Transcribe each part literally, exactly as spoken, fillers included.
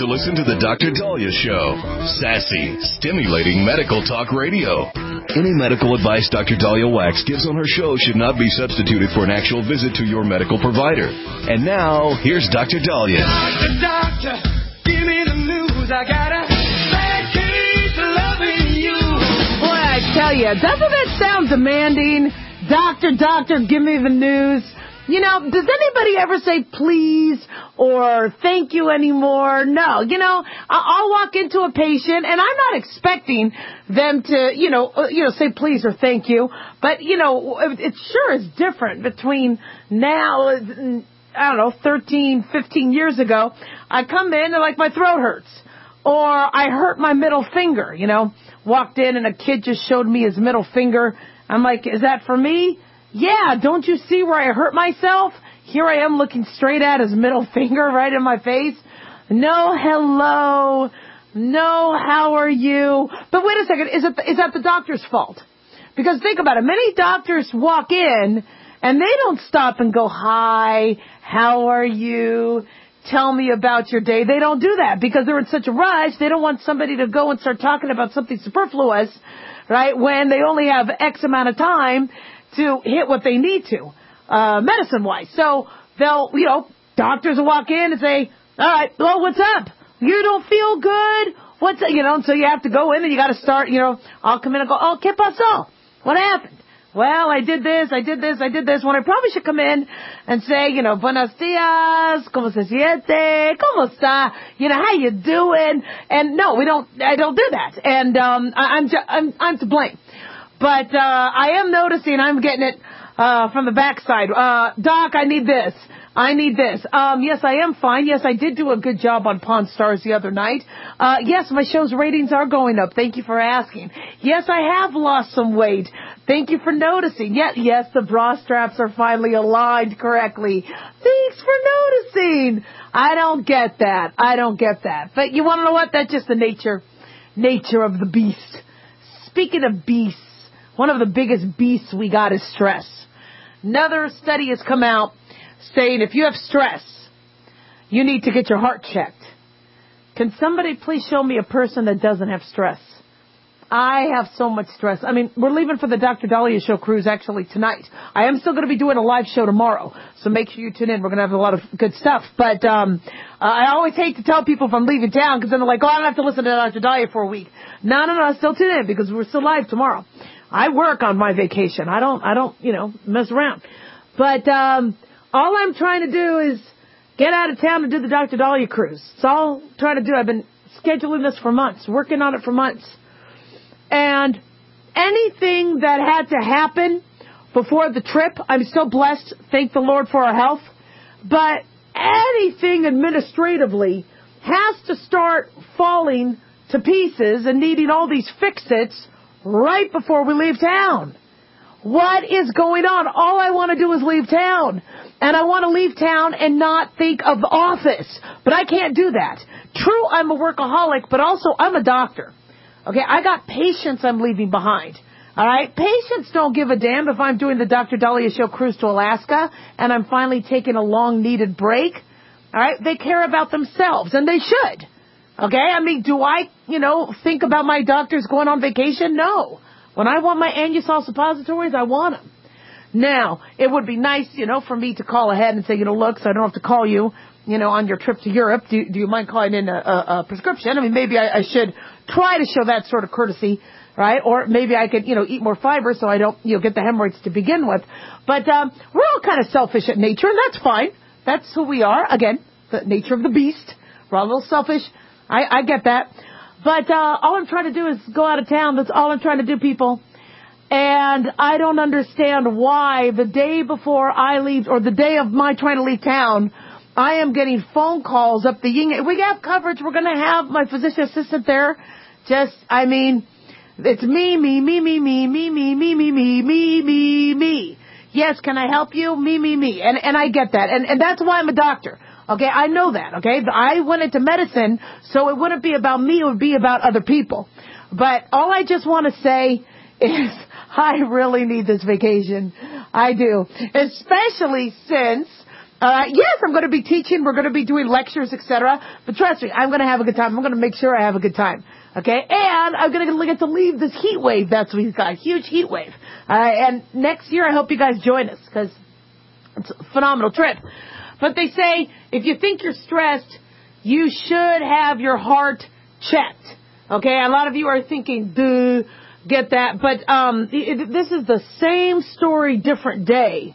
to listen to the Doctor Dahlia Show. Sassy, stimulating medical talk radio. Any medical advice Doctor Dahlia Wax gives on her show should not be substituted for an actual visit to your medical provider. And now, here's Doctor Dahlia. Doctor, doctor, give me the news. I got a bad case of loving you. Boy, I tell you, doesn't that sound demanding? Doctor, doctor, give me the news. You know, does anybody ever say please or thank you anymore? No. You know, I'll walk into a patient and I'm not expecting them to, you know, uh, you know, say please or thank you. But, you know, it, it sure is different between now, I don't know, thirteen, fifteen years ago. I come in and like my throat hurts or I hurt my middle finger, you know, walked in and a kid just showed me his middle finger. I'm like, is that for me? Yeah, don't you see where I hurt myself? Here I am looking straight at his middle finger right in my face. No, hello. No, how are you? But wait a second, is it is that the doctor's fault? Because think about it, many doctors walk in and they don't stop and go, hi, how are you? Tell me about your day. They don't do that because they're in such a rush. They don't want somebody to go and start talking about something superfluous, right, when they only have X amount of time to hit what they need to, uh, medicine-wise. So they'll, you know, doctors will walk in and say, all right, well, what's up? You don't feel good? What's, you know, and so you have to go in and you got to start, you know, I'll come in and go, oh, ¿qué pasó? What happened? Well, I did this, I did this, I did this, when I probably should come in and say, you know, buenos dias, ¿cómo se siente? ¿Cómo está? You know, how you doing? And no, we don't, I don't do that. And, um, I, I'm, ju- I'm, I'm to blame. But, uh, I am noticing I'm getting it, uh, from the backside. Uh, Doc, I need this. I need this. Um, yes, I am fine. Yes, I did do a good job on Pawn Stars the other night. Uh, yes, my show's ratings are going up. Thank you for asking. Yes, I have lost some weight. Thank you for noticing. Yes, yes, the bra straps are finally aligned correctly. Thanks for noticing. I don't get that. I don't get that. But you want to know what? That's just the nature, nature of the beast. Speaking of beasts, one of the biggest beasts we got is stress. Another study has come out saying if you have stress, you need to get your heart checked. Can somebody please show me a person that doesn't have stress? I have so much stress. I mean, we're leaving for the Doctor Dahlia Show cruise actually tonight. I am still going to be doing a live show tomorrow, so make sure you tune in. We're going to have a lot of good stuff. But um, uh, I always hate to tell people if I'm leaving town because then they're like, oh, I don't have to listen to Doctor Dahlia for a week. No, no, no, still tune in because we're still live tomorrow. I work on my vacation. I don't, I don't, you know, mess around. But um, all I'm trying to do is get out of town and do the Doctor Dahlia cruise. It's all I'm trying to do. I've been scheduling this for months, working on it for months. And anything that had to happen before the trip, I'm so blessed. Thank the Lord for our health. But anything administratively has to start falling to pieces and needing all these fix-its right before we leave town. What is going on? All I want to do is leave town. And I want to leave town and not think of the office. But I can't do that. True, I'm a workaholic, but also I'm a doctor. Okay, I got patients I'm leaving behind. All right, patients don't give a damn if I'm doing the Doctor Dahlia Show cruise to Alaska and I'm finally taking a long-needed break. All right, they care about themselves, and they should. Okay, I mean, do I, you know, think about my doctors going on vacation? No. When I want my Anusol suppositories, I want them. Now, it would be nice, you know, for me to call ahead and say, you know, look, so I don't have to call you, you know, on your trip to Europe. Do, do you mind calling in a, a, a prescription? I mean, maybe I, I should try to show that sort of courtesy, right? Or maybe I could, you know, eat more fiber so I don't, you know, get the hemorrhoids to begin with. But um, we're all kind of selfish at nature, and that's fine. That's who we are. Again, the nature of the beast. We're all a little selfish. I, I get that. But uh, all I'm trying to do is go out of town. That's all I'm trying to do, people. And I don't understand why the day before I leave, or the day of my trying to leave town, I am getting phone calls up the yin. We have coverage. We're going to have my physician assistant there. Just, I mean, it's me, me, me, me, me, me, me, me, me, me, me, me, me. Yes, can I help you? Me, me, me. And and I get that. And and that's why I'm a doctor. Okay, I know that. Okay, I went into medicine, so it wouldn't be about me. It would be about other people. But all I just want to say is I really need this vacation. I do. Especially since Uh, yes, I'm going to be teaching. We're going to be doing lectures, et cetera. But trust me, I'm going to have a good time. I'm going to make sure I have a good time. Okay? And I'm going to get to leave this heat wave that's what we've got. A huge heat wave. Uh, and next year, I hope you guys join us because it's a phenomenal trip. But they say if you think you're stressed, you should have your heart checked. Okay? A lot of you are thinking, duh, get that. But um, it, this is the same story, different day.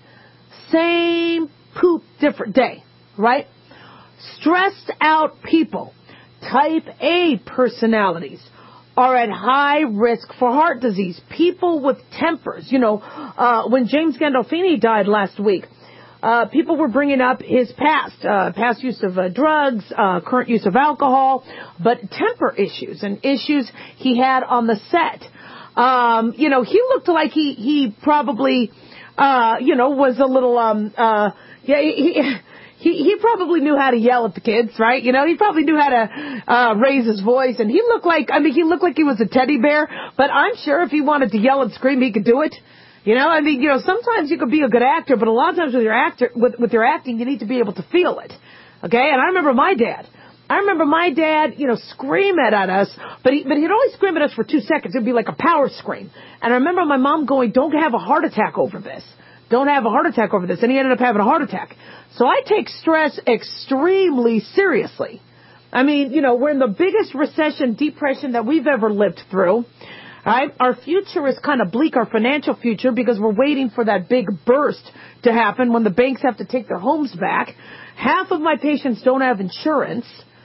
Same poop, different day, right? Stressed out people, type A personalities, are at high risk for heart disease. People with tempers. You know, uh, when James Gandolfini died last week, uh, people were bringing up his past, uh, past use of uh, drugs, uh, current use of alcohol, but temper issues and issues he had on the set. Um, you know, he looked like he, he probably, uh, you know, was a little, um, uh, Yeah, he, he he probably knew how to yell at the kids, right? You know, he probably knew how to uh raise his voice, and he looked like, I mean, he looked like he was a teddy bear, but I'm sure if he wanted to yell and scream, he could do it. You know, I mean, you know, sometimes you could be a good actor, but a lot of times with your actor, with, with your acting, you need to be able to feel it. Okay? And I remember my dad. I remember my dad, you know, scream at us, but he, but he'd only scream at us for two seconds. It'd be like a power scream. And I remember my mom going, "Don't have a heart attack over this. Don't have a heart attack over this." And he ended up having a heart attack. So I take stress extremely seriously. I mean, you know, we're in the biggest recession, depression that we've ever lived through. Right? Our future is kind of bleak, our financial future, because we're waiting for that big burst to happen when the banks have to take their homes back. Half of my patients don't have insurance.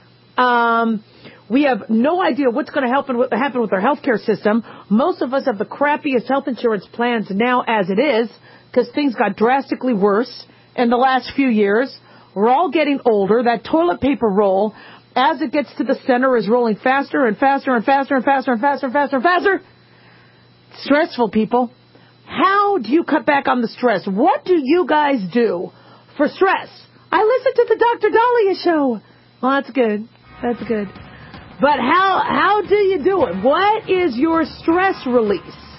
Um, we have no idea what's going to happen with, happen with our healthcare system. Most of us have the crappiest health insurance plans now as it is, because things got drastically worse in the last few years. We're all getting older. That toilet paper roll, as it gets to the center, is rolling faster and faster and faster and faster and faster and faster and faster. Stressful, people. How do you cut back on the stress? What do you guys do for stress? I listened to the Doctor Dahlia show. Well, that's good. That's good. But how how do you do it? What is your stress release?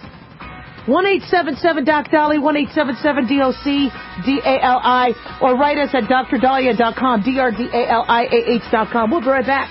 one eight seven seven Doc Dali, one eight seven seven D O C D A L I, or write us at D R Dahlia dot com, D R D A L I A H dot com. We'll be right back.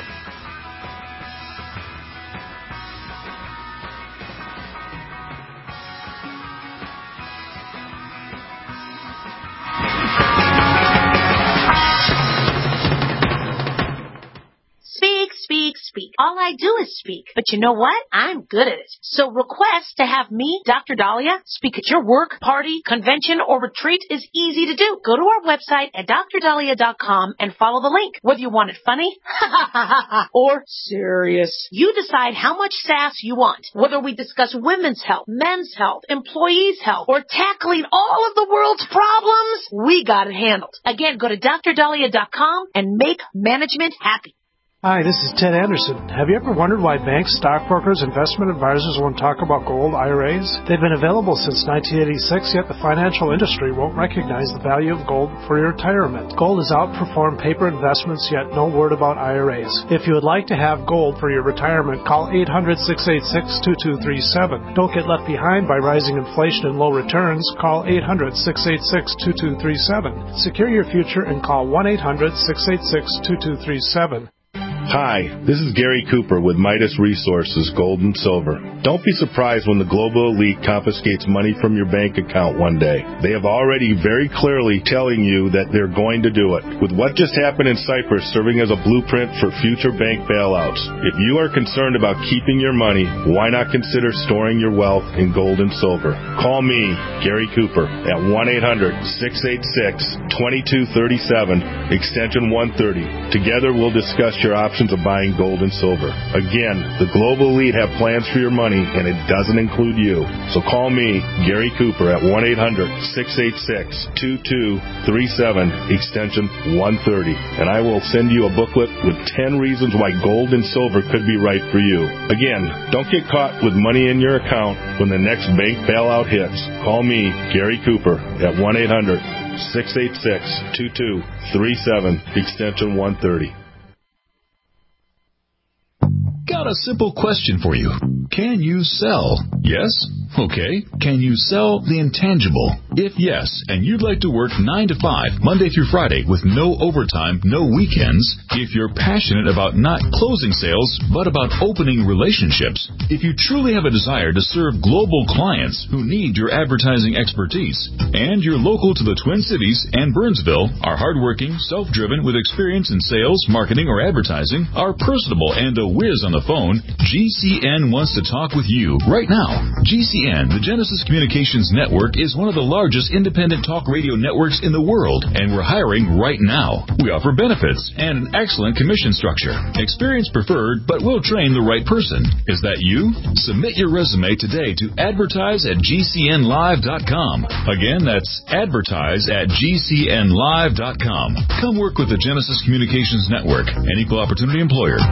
Speak. All I do is speak. But you know what? I'm good at it. So request to have me, Doctor Dahlia, speak at your work, party, convention, or retreat is easy to do. Go to our website at D R Dahlia dot com and follow the link. Whether you want it funny or serious, you decide how much sass you want. Whether we discuss women's health, men's health, employees' health, or tackling all of the world's problems, we got it handled. Again, go to D R Dahlia dot com and make management happy. Hi, this is Ted Anderson. Have you ever wondered why banks, stockbrokers, investment advisors won't talk about gold I R As? They've been available since nineteen eighty-six, yet the financial industry won't recognize the value of gold for your retirement. Gold has outperformed paper investments, yet no word about I R As. If you would like to have gold for your retirement, call eight hundred, six eight six, two two three seven. Don't get left behind by rising inflation and low returns. Call eight hundred, six eight six, two two three seven. Secure your future and call one eight hundred, six eight six, two two three seven. Hi, this is Gary Cooper with Midas Resources, Gold and Silver. Don't be surprised when the global elite confiscates money from your bank account one day. They have already very clearly telling you that they're going to do it. With what just happened in Cyprus serving as a blueprint for future bank bailouts, if you are concerned about keeping your money, why not consider storing your wealth in gold and silver? Call me, Gary Cooper, at one eight hundred, six eight six, two two three seven, extension one thirty. Together we'll discuss your options of buying gold and silver. Again, the global elite have plans for your money, and it doesn't include you. So call me, Gary Cooper, at one eight hundred, six eight six, two two three seven, extension one thirty, and I will send you a booklet with ten reasons why gold and silver could be right for you. Again, don't get caught with money in your account when the next bank bailout hits. Call me, Gary Cooper, at one eight hundred, six eight six, two two three seven, extension one thirty. Go about a simple question for you? Can you sell? Yes? Okay. Can you sell the intangible? If yes, and you'd like to work nine to five, Monday through Friday, with no overtime, no weekends, if you're passionate about not closing sales, but about opening relationships, if you truly have a desire to serve global clients who need your advertising expertise, and you're local to the Twin Cities and Burnsville, are hardworking, self-driven, with experience in sales, marketing, or advertising, are personable and a whiz on the phone, G C N wants to talk with you right now. G C N, the Genesis Communications Network, is one of the largest independent talk radio networks in the world, and we're hiring right now. We offer benefits and an excellent commission structure. Experience preferred, but we'll train the right person. Is that you? Submit your resume today to advertise at G C N live dot com. Again, that's advertise at G C N live dot com. Come work with the Genesis Communications Network, an equal opportunity employer.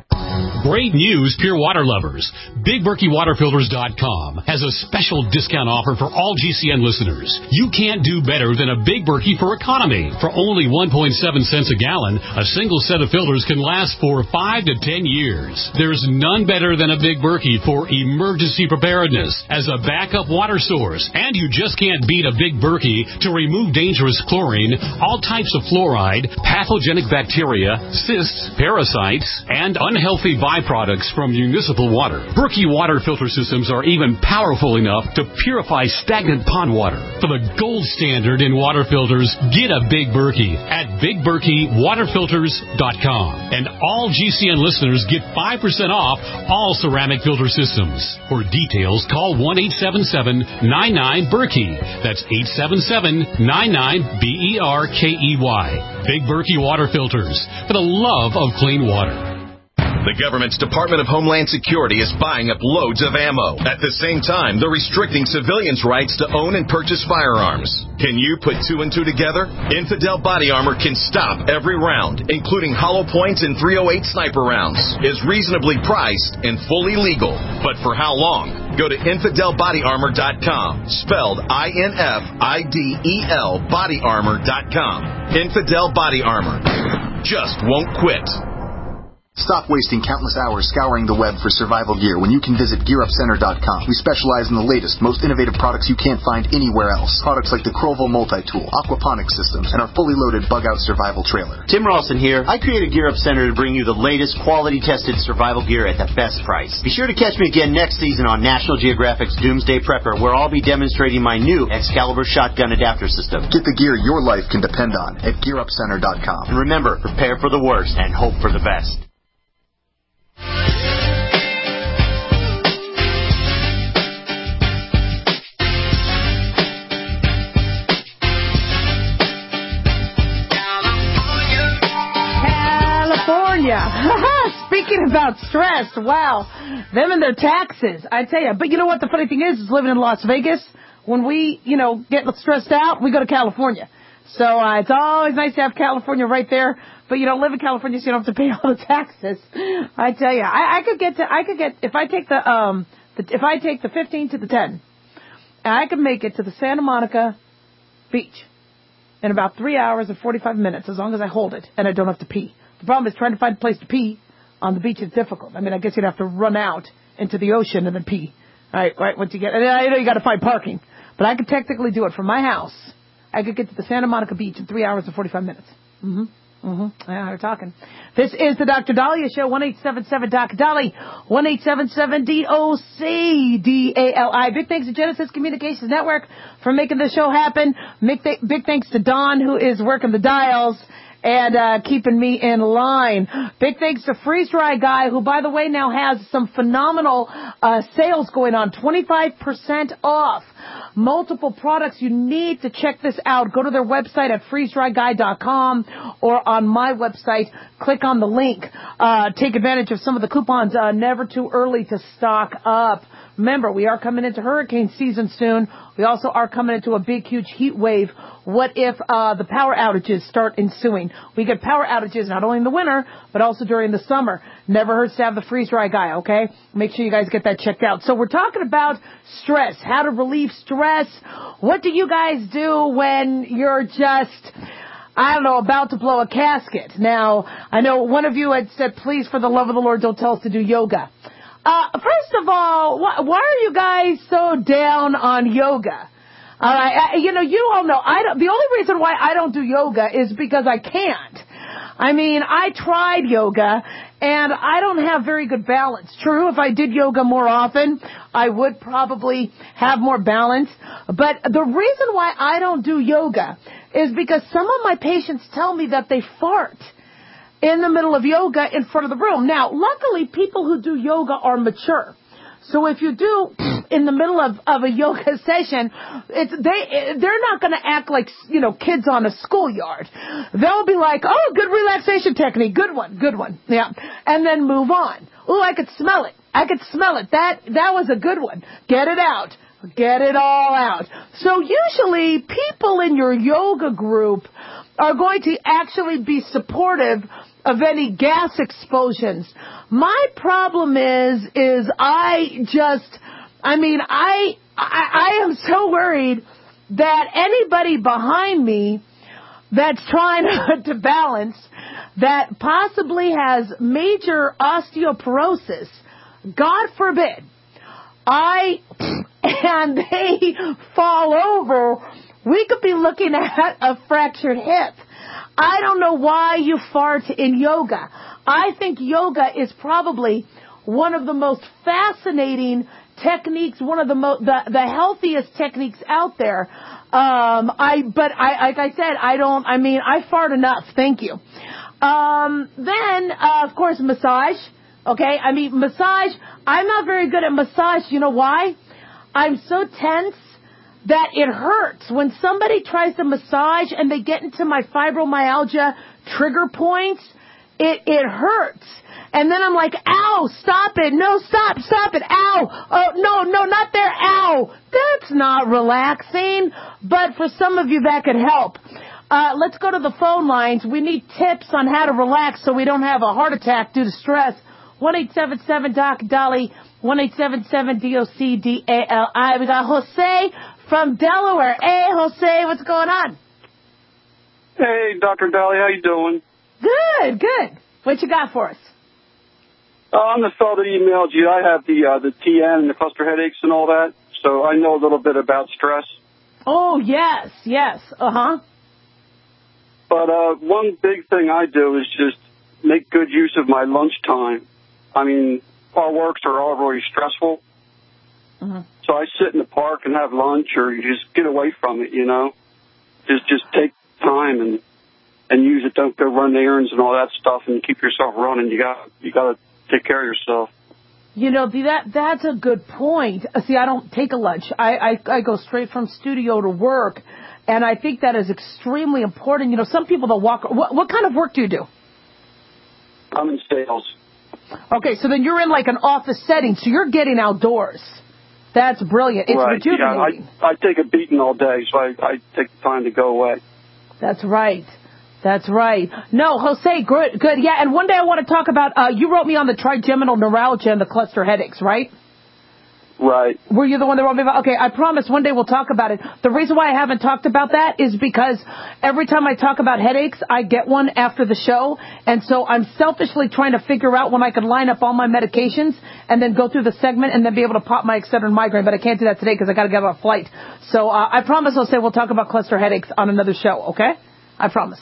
Great news, Pure Water lovers. Big Berkey Water Filters dot com has a special discount offer for all G C N listeners. You can't do better than a Big Berkey for economy. For only one point seven cents a gallon, a single set of filters can last for five to ten years. There's none better than a Big Berkey for emergency preparedness as a backup water source. And you just can't beat a Big Berkey to remove dangerous chlorine, all types of fluoride, pathogenic bacteria, cysts, parasites, and unhealthy byproducts from municipal water. Berkey water filter systems are even powerful enough to purify stagnant pond water. For the gold standard in water filters, get a Big Berkey at Big Berkey Water Filters dot com. And all G C N listeners get five percent off all ceramic filter systems. For details, call one eight seven seven, nine nine, Berkey. That's eight seven seven, nine nine, B E R K E Y. Big Berkey Water Filters, for the love of clean water. The government's Department of Homeland Security is buying up loads of ammo. At the same time, they're restricting civilians' rights to own and purchase firearms. Can you put two and two together? Infidel Body Armor can stop every round, including hollow points and three oh eight sniper rounds, is reasonably priced and fully legal. But for how long? Go to infidel body armor dot com, spelled I N F I D E L body armor dot com. Infidel Body Armor. Just won't quit. Stop wasting countless hours scouring the web for survival gear when you can visit gear up center dot com. We specialize in the latest, most innovative products you can't find anywhere else. Products like the Crovo Multi-Tool, Aquaponics Systems, and our fully loaded bug-out survival trailer. Tim Ralston here. I created Gear Up Center to bring you the latest quality-tested survival gear at the best price. Be sure to catch me again next season on National Geographic's Doomsday Prepper, where I'll be demonstrating my new Excalibur shotgun adapter system. Get the gear your life can depend on at gear up center dot com. And remember, prepare for the worst and hope for the best. Speaking about stress, wow, them and their taxes, I tell you. But you know what the funny thing is, is living in Las Vegas, when we, you know, get stressed out, we go to California. So uh, it's always nice to have California right there. But you don't live in California, so you don't have to pay all the taxes. I tell you, I, I could get to, I could get, if I take the, um, the, if I take the fifteen to the ten, and I could make it to the Santa Monica Beach in about three hours and forty-five minutes, as long as I hold it and I don't have to pee. The problem is trying to find a place to pee on the beach is difficult. I mean, I guess you'd have to run out into the ocean and then pee. All right, right, once you get, and I know you got to find parking, but I could technically do it from my house. I could get to the Santa Monica Beach in three hours and forty-five minutes. Mm-hmm. Mm-hmm. Yeah, we're talking. This is the Doctor Dahlia Show, one eight seven seven D O C D A L I, one eight seven seven D O C D A L I. Big thanks to Genesis Communications Network for making this show happen. Big, th- big thanks to Don, who is working the dials and uh keeping me in line. Big thanks to Freeze Dry Guy, who, by the way, now has some phenomenal uh sales going on, twenty-five percent off. Multiple products. You need to check this out. Go to their website at freeze dry guy dot com or on my website. Click on the link. Uh take advantage of some of the coupons. Uh never too early to stock up. Remember, we are coming into hurricane season soon. We also are coming into a big, huge heat wave. What if uh the power outages start ensuing? We get power outages not only in the winter, but also during the summer. Never hurts to have the Freeze Dry Guy, okay? Make sure you guys get that checked out. So we're talking about stress, how to relieve stress. What do you guys do when you're just I don't know, about to blow a casket. Now, I know one of you had said, please, for the love of the Lord, don't tell us to do yoga. Uh, first of all, why, why are you guys so down on yoga? All right, I, you know, you all know, I don't, the only reason why I don't do yoga is because I can't. I mean, I tried yoga, and I don't have very good balance. True, if I did yoga more often, I would probably have more balance. But the reason why I don't do yoga is because some of my patients tell me that they fart in the middle of yoga in front of the room. Now, luckily, people who do yoga are mature. So if you do in the middle of, of a yoga session, it's they they're not going to act like, you know, kids on a schoolyard. They'll be like, oh, good relaxation technique, good one, good one, yeah, and then move on. Oh, I could smell it. I could smell it. That that was a good one. Get it out. Get it all out. So usually people in your yoga group are going to actually be supportive of any gas explosions. My problem is, is I just, I mean, I, I, I am so worried that anybody behind me that's trying to balance that possibly has major osteoporosis, God forbid, I, and they fall over, we could be looking at a fractured hip. I don't know why you fart in yoga. I think yoga is probably one of the most fascinating techniques, one of the mo- the, the healthiest techniques out there. Um, I, but I, like I said, I don't, I mean, I fart enough. Thank you. Um, then, uh, of course, massage. Okay. I mean, massage, I'm not very good at massage. You know why? I'm so tense that it hurts. When somebody tries to massage and they get into my fibromyalgia trigger points, it, it hurts. And then I'm like, ow, stop it. No, stop, stop it. Ow. Oh, no, no, not there. Ow. That's not relaxing. But for some of you, that could help. Uh, let's go to the phone lines. We need tips on how to relax so we don't have a heart attack due to stress. one eight seven seven doc Dolly, one eight seven seven D O C D A L I. We got Jose from Delaware. Hey, Jose, what's going on? Hey, Doctor Dolly, how you doing? Good, good. What you got for us? Uh, I'm the fellow that emailed you. I have the uh, the T N and the cluster headaches and all that, so I know a little bit about stress. Oh, yes, yes, uh-huh. But uh, one big thing I do is just make good use of my lunchtime. I mean, our works are already stressful. Mm-hmm. So I sit in the park and have lunch, or you just get away from it, you know. Just just take time and and use it. Don't go run errands and all that stuff, and keep yourself running. You got you got to take care of yourself. You know, that that's a good point. See, I don't take a lunch. I, I I go straight from studio to work, and I think that is extremely important. You know, some people that walk. What, what kind of work do you do? I'm in sales. Okay, so then you're in like an office setting, so you're getting outdoors. That's brilliant. It's right. rejuvenating. Yeah, I, I take a beating all day, so I, I take the time to go away. That's right. That's right. No, Jose, good, good. Yeah, and one day I want to talk about, uh, you wrote me on the trigeminal neuralgia and the cluster headaches, right? Right. Were you the one that wrote me about? Okay, I promise one day we'll talk about it. The reason why I haven't talked about that is because every time I talk about headaches, I get one after the show. And so I'm selfishly trying to figure out when I can line up all my medications and then go through the segment and then be able to pop my Excedrin migraine. But I can't do that today because I got to get on a flight. So uh, I promise I'll say we'll talk about cluster headaches on another show, okay? I promise.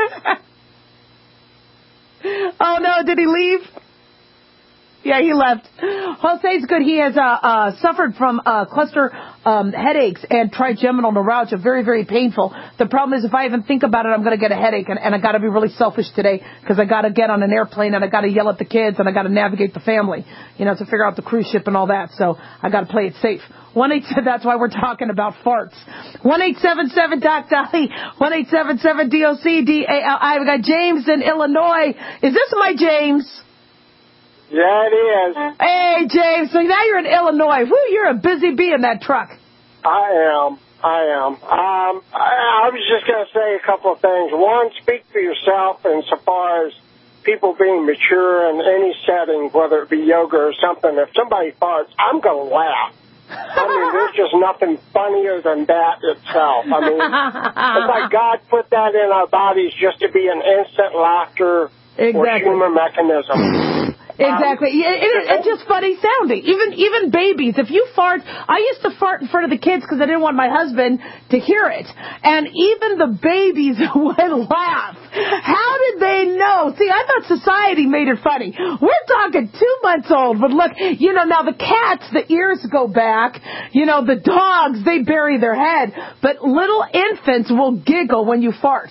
Oh, no, did he leave? Yeah, he left. Jose's good. He has uh, uh, suffered from uh, cluster um, headaches and trigeminal neuralgia. Very, very painful. The problem is if I even think about it, I'm going to get a headache. And, and I got to be really selfish today because I got to get on an airplane and I got to yell at the kids and I got to navigate the family, you know, to figure out the cruise ship and all that. So I got to play it safe. One eight. That's why we're talking about farts. One eight seven seven Doc Dolly. One eight seven seven D O C D A L I. We got James in Illinois. Is this my James? Yeah, it is. Hey, James. So now you're in Illinois. Whoo, you're a busy bee in that truck. I am. I am. Um, I, I was just going to say a couple of things. One, speak for yourself insofar as people being mature in any setting, whether it be yoga or something. If somebody farts, I'm going to laugh. I mean, there's just nothing funnier than that itself. I mean, it's like God put that in our bodies just to be an instant laughter exactly. or humor mechanism. Exactly. Um, it, it, it's just funny sounding. Even even babies. If you fart, I used to fart in front of the kids because I didn't want my husband to hear it. And even the babies would laugh. How did they know? See, I thought society made it funny. We're talking two months old. But look, you know, now the cats, the ears go back. You know, the dogs, they bury their head. But little infants will giggle when you fart.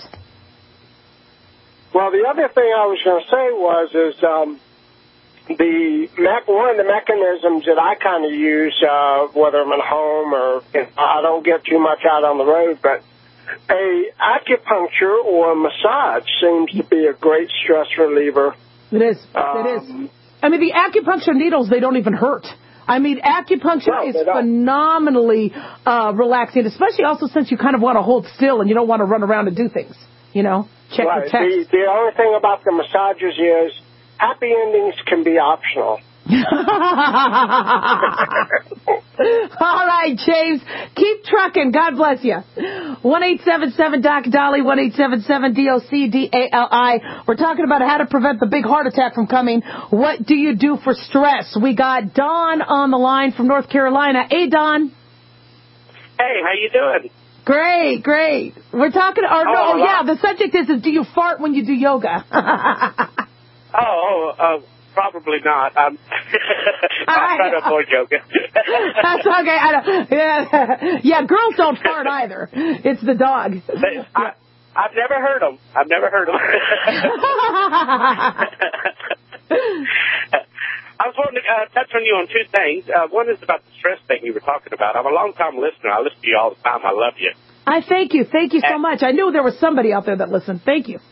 Well, the other thing I was going to say was, is, um, The mech, one of the mechanisms that I kind of use, uh, whether I'm at home or if I don't get too much out on the road, but a acupuncture or a massage seems to be a great stress reliever. It is. Um, it is. I mean, the acupuncture needles, they don't even hurt. I mean, acupuncture no, is phenomenally uh, relaxing, especially also since you kind of want to hold still and you don't want to run around and do things, you know, check right. your text. The, the only thing about the massages is happy endings can be optional. All right, James. Keep trucking. God bless you. one eight seven seven D O C D A L I, one eight seven seven D O C D A L I. We're talking about how to prevent the big heart attack from coming. What do you do for stress? We got Don on the line from North Carolina. Hey, Don. Hey, how you doing? Great, great. We're talking, or no, oh, yeah, the subject is, is do you fart when you do yoga? oh, oh, uh, probably not. I'm, I'm trying to avoid yoga. That's okay. I don't, yeah, yeah, girls don't fart either. It's the dog. I, I've never heard them. I've never heard them. I was wanting to uh, touch on you on two things. Uh, one is about the stress thing you were talking about. I'm a long-time listener. I listen to you all the time. I love you. I thank you. Thank you so much. I knew there was somebody out there that listened. Thank you.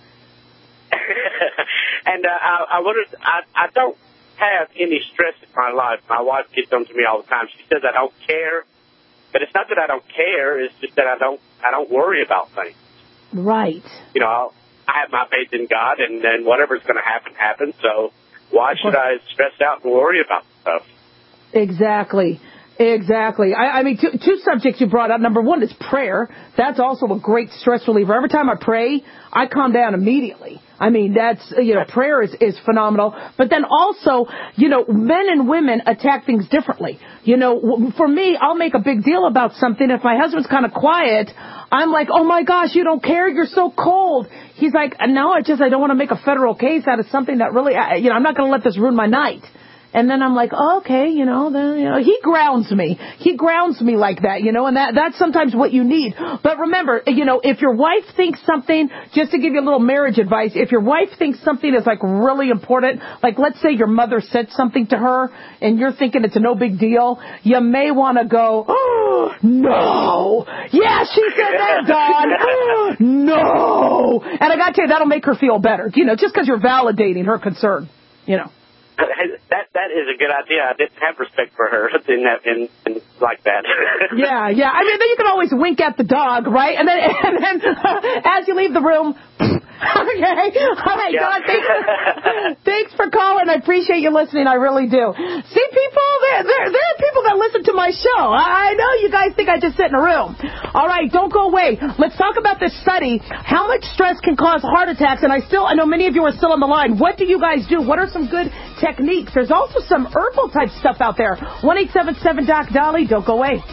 and uh, I, I, wanted, I, I don't have any stress in my life. My wife gets on to me all the time. She says I don't care. But it's not that I don't care. It's just that I don't I don't worry about things. Right. You know, I'll, I have my faith in God, and then whatever's going to happen, happens. So why should I stress out and worry about stuff? Exactly. Exactly. I, I mean, two, two subjects you brought up. Number one is prayer. That's also a great stress reliever. Every time I pray, I calm down immediately. I mean, that's, you know, prayer is, is phenomenal. But then also, you know, men and women attack things differently. You know, for me, I'll make a big deal about something. If my husband's kind of quiet, I'm like, oh, my gosh, you don't care. You're so cold. He's like, no, I just, I don't want to make a federal case out of something that really, you know, I'm not going to let this ruin my night. And then I'm like, oh, okay, you know, then, you know, he grounds me. He grounds me like that, you know, and that that's sometimes what you need. But remember, you know, if your wife thinks something, just to give you a little marriage advice, if your wife thinks something is like really important, like let's say your mother said something to her and you're thinking it's a no big deal, you may want to go, oh, no. Yeah, she said that, Dawn. Oh, no. And I got to tell you, that'll make her feel better, you know, just because you're validating her concern, you know. That that is a good idea. I didn't have respect for her in that in, in like that. yeah, yeah. I mean, then you can always wink at the dog, right? And then and then uh, as you leave the room. Okay. All right, yeah. Don. Thanks for, thanks for calling. I appreciate you listening. I really do. See, people, there there there are people that listen to my show. I, I know you guys think I just sit in a room. All right, don't go away. Let's talk about this study. How much stress can cause heart attacks? And I still, I know many of you are still on the line. What do you guys do? What are some good techniques? There's also some herbal type stuff out there. one eight seven seven D O C D A L I. Don't go away.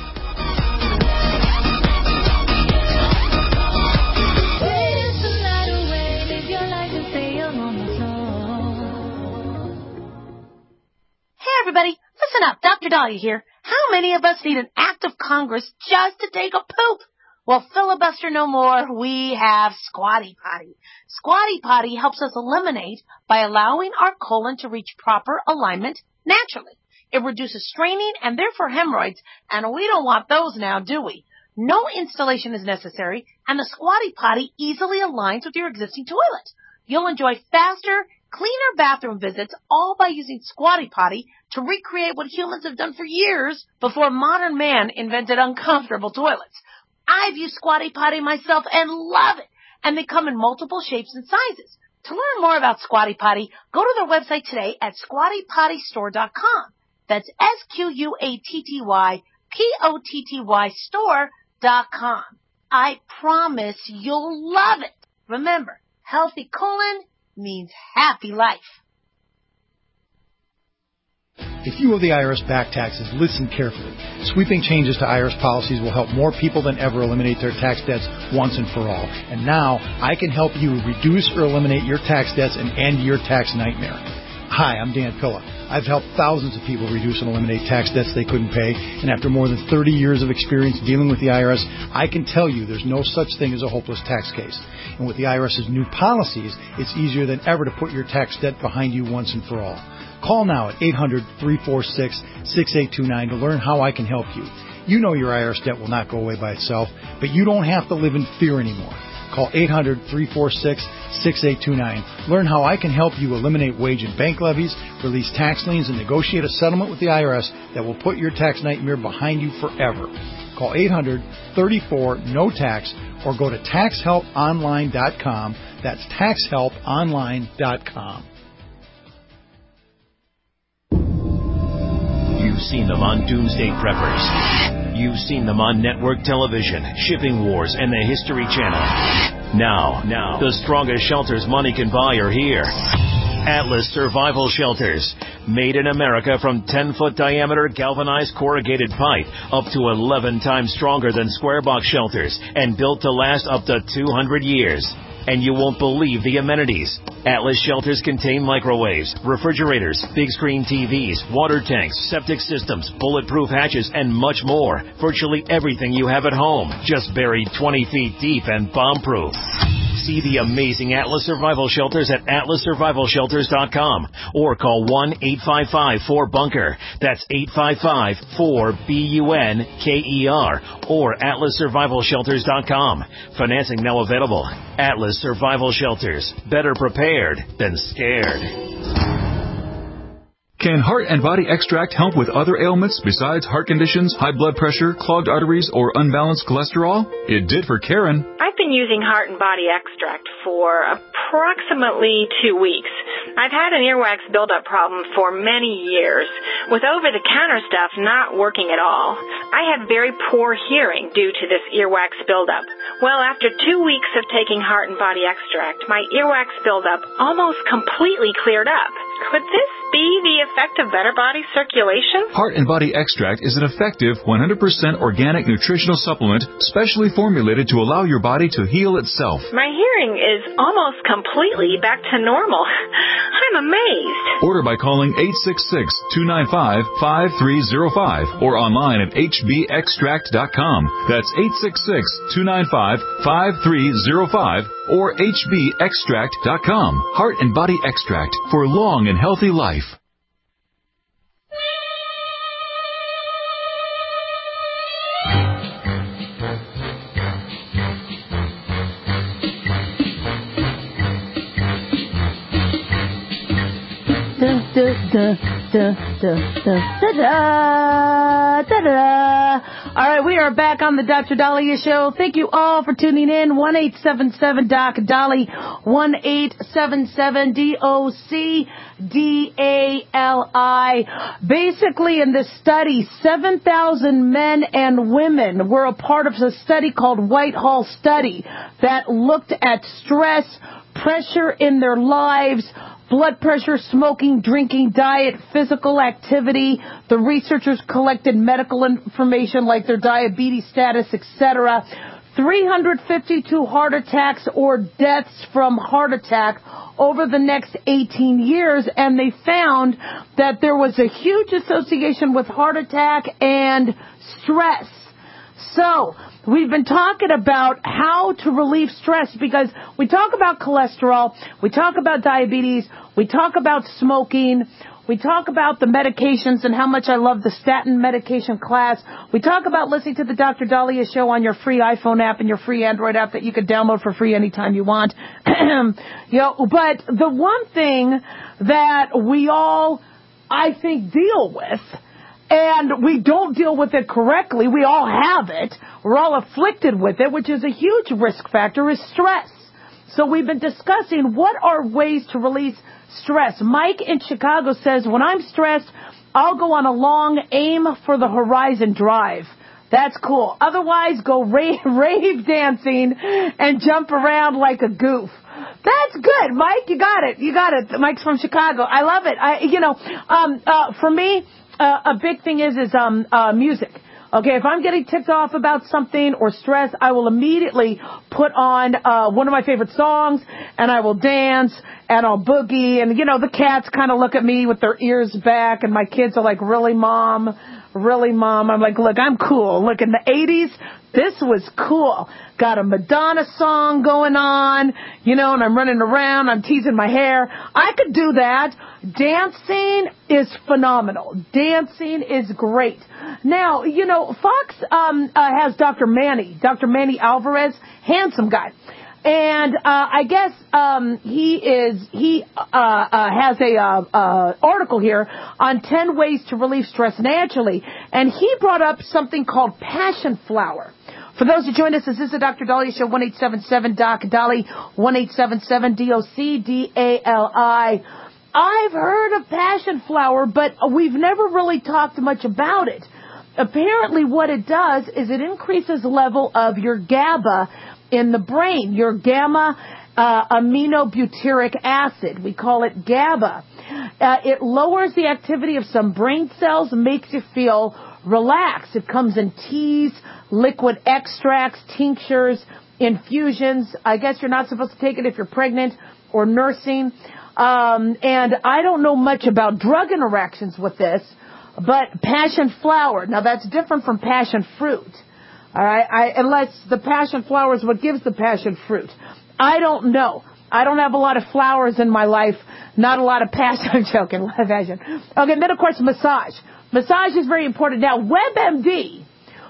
Hey everybody, listen up, Doctor Dahlia here. How many of us need an act of Congress just to take a poop? Well, filibuster no more, we have Squatty Potty. Squatty Potty helps us eliminate by allowing our colon to reach proper alignment naturally. It reduces straining and therefore hemorrhoids, and we don't want those now, do we? No installation is necessary, and the Squatty Potty easily aligns with your existing toilet. You'll enjoy faster, cleaner bathroom visits, all by using Squatty Potty to recreate what humans have done for years before modern man invented uncomfortable toilets. I've used Squatty Potty myself and love it, and they come in multiple shapes and sizes. To learn more about Squatty Potty, go to their website today at squatty potty store dot com. That's S Q U A T T Y P O T T Y store dot com. I promise you'll love it. Remember, healthy colon means happy life. If you owe the I R S back taxes, listen carefully. Sweeping changes to I R S policies will help more people than ever eliminate their tax debts once and for all. And now, I can help you reduce or eliminate your tax debts and end your tax nightmare. Hi, I'm Dan Pilla. I've helped thousands of people reduce and eliminate tax debts they couldn't pay, and after more than thirty years of experience dealing with the I R S, I can tell you there's no such thing as a hopeless tax case. And with the IRS's new policies, it's easier than ever to put your tax debt behind you once and for all. Call now at eight hundred, three four six, six eight two nine to learn how I can help you. You know your I R S debt will not go away by itself, but you don't have to live in fear anymore. Call eight hundred, three four six, six eight two nine. Learn how I can help you eliminate wage and bank levies, release tax liens, and negotiate a settlement with the I R S that will put your tax nightmare behind you forever. Call eight hundred, three four, N O T A X or go to tax help online dot com. That's tax help online dot com. You've seen them on Doomsday Preppers. You've seen them on network television, Shipping Wars, and the History Channel. Now, now, the strongest shelters money can buy are here. Atlas Survival Shelters. Made in America from ten-foot diameter galvanized corrugated pipe up to eleven times stronger than square box shelters and built to last up to two hundred years. And you won't believe the amenities. Atlas shelters contain microwaves, refrigerators, big screen T Vs, water tanks, septic systems, bulletproof hatches, and much more. Virtually everything you have at home, just buried twenty feet deep and bomb-proof. See the amazing Atlas Survival Shelters at atlas survival shelters dot com or call one eight five five four bunker. That's eight five five four B U N K E R or atlas survival shelters dot com. Financing now available. Atlas Survival Shelters. Better prepared than scared. Can Heart and Body Extract help with other ailments besides heart conditions, high blood pressure, clogged arteries, or unbalanced cholesterol? It did for Karen. I've been using Heart and Body Extract for approximately two weeks. I've had an earwax buildup problem for many years, with over-the-counter stuff not working at all. I had very poor hearing due to this earwax buildup. Well, after two weeks of taking Heart and Body Extract, my earwax buildup almost completely cleared up. Could this be the effect of better body circulation? Heart and Body Extract is an effective one hundred percent organic nutritional supplement specially formulated to allow your body to heal itself. My hearing is almost completely back to normal. I'm amazed. Order by calling eight six six, two nine five, five three zero five or online at h b extract dot com. That's eight six six, two nine five, five three zero five or h b extract dot com. Heart and Body Extract for long and healthy life. Da, da, da, da, da, da, da, da. All right, we are back on the Doctor Dahlia Show. Thank you all for tuning in. one eight seven seven Doc Dolly, one eight seven seven D O C D A L I. Basically, in this study, seven thousand men and women were a part of a study called Whitehall Study that looked at stress, pressure in their lives, blood pressure, smoking, drinking, diet, physical activity. The researchers collected medical information like their diabetes status, et cetera. three hundred fifty-two heart attacks or deaths from heart attack over the next eighteen years, and they found that there was a huge association with heart attack and stress. So, we've been talking about how to relieve stress because we talk about cholesterol, we talk about diabetes, we talk about smoking, we talk about the medications and how much I love the statin medication class. We talk about listening to the Doctor Dahlia Show on your free iPhone app and your free Android app that you can download for free anytime you want. you know, but the one thing that we all, I think, deal with, and we don't deal with it correctly, we all have it, we're all afflicted with it, which is a huge risk factor, is stress. So we've been discussing what are ways to release stress. Mike in Chicago says, when I'm stressed, I'll go on a long aim for the horizon drive. That's cool. Otherwise, go rave, rave dancing and jump around like a goof. That's good, Mike. You got it. You got it. Mike's from Chicago. I love it. I, you know, um, uh, for me, uh, a big thing is is um, uh, music. Okay, if I'm getting ticked off about something or stressed, I will immediately put on uh, one of my favorite songs, and I will dance, and I'll boogie, and, you know, the cats kind of look at me with their ears back, and my kids are like, really, Mom? Really, Mom? I'm like, look, I'm cool. Look, in the eighties, this was cool. Got a Madonna song going on, you know, and I'm running around, I'm teasing my hair. I could do that. Dancing is phenomenal. Dancing is great. Now, you know, Fox um, uh, has Doctor Manny, Doctor Manny Alvarez, handsome guy. And uh, I guess um, he is he uh, uh, has a uh, uh, article here on ten ways to relieve stress naturally, and he brought up something called passion flower. For those who joined us, this is the Doctor Dahlia Show, one eight seven seven Doc Dolly, one eight seven seven D O C D A L I. I've heard of passion flower, but we've never really talked much about it. Apparently, what it does is it increases the level of your GABA in the brain, your gamma uh, aminobutyric acid. We call it GABA. Uh, it lowers the activity of some brain cells, makes you feel relaxed. It comes in teas, liquid extracts, tinctures, infusions. I guess you're not supposed to take it if you're pregnant or nursing. Um, and I don't know much about drug interactions with this, but passion flower, now that's different from passion fruit. All right, I, unless the passion flower is what gives the passion fruit. I don't know. I don't have a lot of flowers in my life, not a lot of passion. I'm joking, a lot of passion. Okay, then, of course, massage. Massage is very important. Now, WebMD,